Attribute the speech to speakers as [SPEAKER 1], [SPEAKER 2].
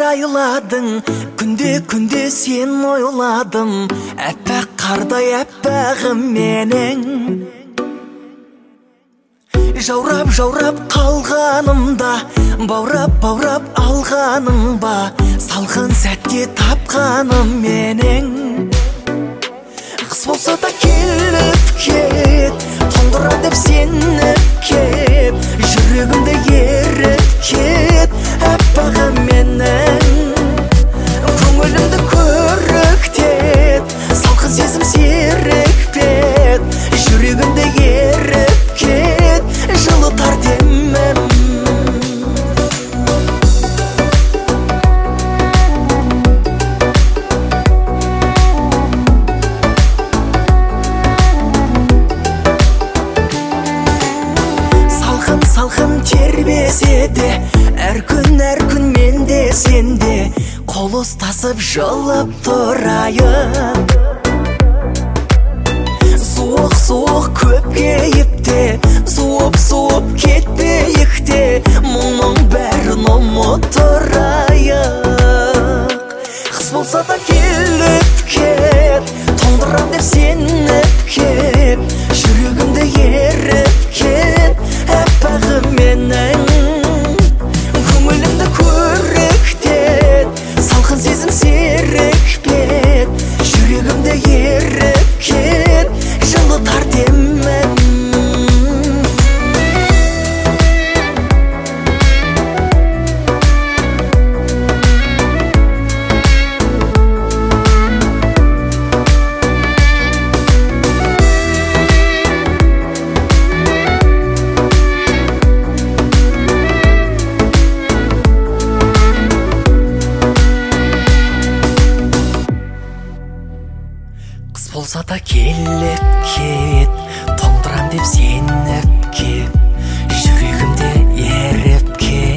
[SPEAKER 1] жайладың, күнде сен ойладым, әппақ қардай әппағым менің. Жаурап қалғанымда, баурап алғаның ба, салқын сәтте тапқаным менің. Қыс болса да келіп кет, тоңдыра деп сеніп кет, жүрегімді еріп кет, әппағым менің. Көңілімді көріктет, салқын сезім серікпет, жүрегімді еріп кет, жылытар демім. Салқын тербесе де, әр күн менде сенде, қол ұстасып жылып тұрайық. Суық көп кейіпте, суып кетпейік те, мұның бәрін ұмыттырайық. Қыс болса да келіп кет, тоңдырам деп сеніп кет, жүрегімді еріп кет, әппағым менің. Көңілімді көріктет, салқын сезім серікпет, жүрегімді еріп кет, жылытар демім. Қыс болса да келіп кет, тоңдырам деп сеніп кет, жүрегімде еріп кет.